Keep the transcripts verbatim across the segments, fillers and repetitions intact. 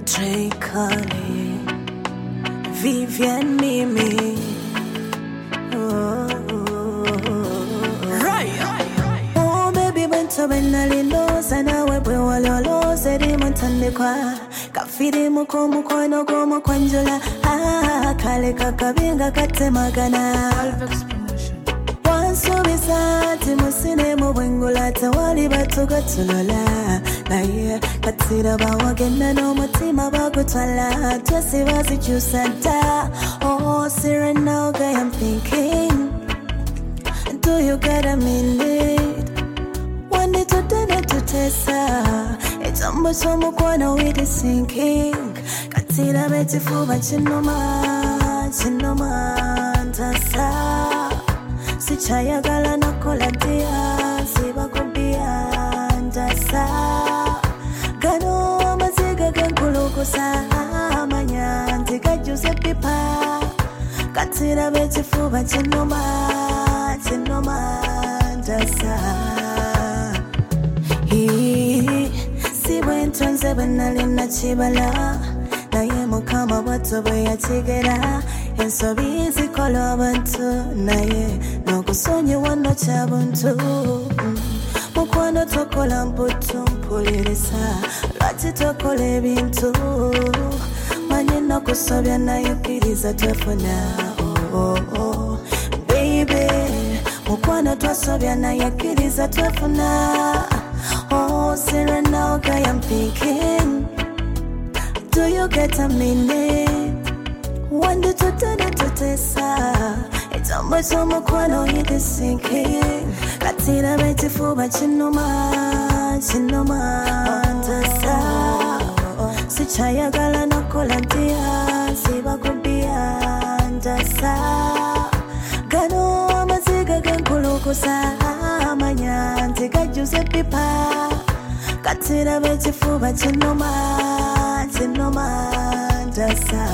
Drake Vivian Mimi. Oh, right. Oh, baby, when to when I lose, and I will be all alone. Said him on Sunday qua. Kafiri muko muko no go muko njula. Ah, kale kakabinga kate magana. Once we start, musine mu bwengula tawali batuga tulola. Na ye katira bawagenda no mutima bagutwala. Twese bazikyusanta. Oh, Serena, okay, I'm thinking. Do you get a minute? One day to dinner to Tessa. It's almost so mukwana with the sinking. Katira beti fuba chinoma, chinoma tasa. Sichayagala nakola dia, siba kubia tasa. Gano amaziga gankulukusa, amanya ntika juse pipa. Katira beti fuba chinoma, chinoma tasa. He si buen tonze benali na chibala. Na ye mukama watu boya tigera. Enso bizi kolo abantu. Na ye no kusonye wano chabuntu. Mukwano tokola mputu mpulirisa. Lati tokole bintu. Manye no kusobya na yukiriza twefuna. Oh oh oh baby. Mukwano twasobya na yukiriza twefuna. Oh, Serena, okay, I'm thinking. Do you get a minute? One day to turn it to Tessa. It's almost so mukwano hit is sinking. Katira beti fuba chinoma, chinoma tasa. Sichayagala nakola dia, siba kubia tasa. Gano amaziga gankulukusa, amanya ntika juse pipa. Katira beti fuba chinoma, chinoma tasa.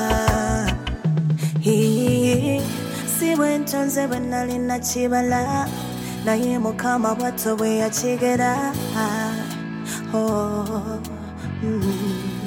He si buen tonze benali na chibala. Na ye mukama watu we achigera. Oh, mm.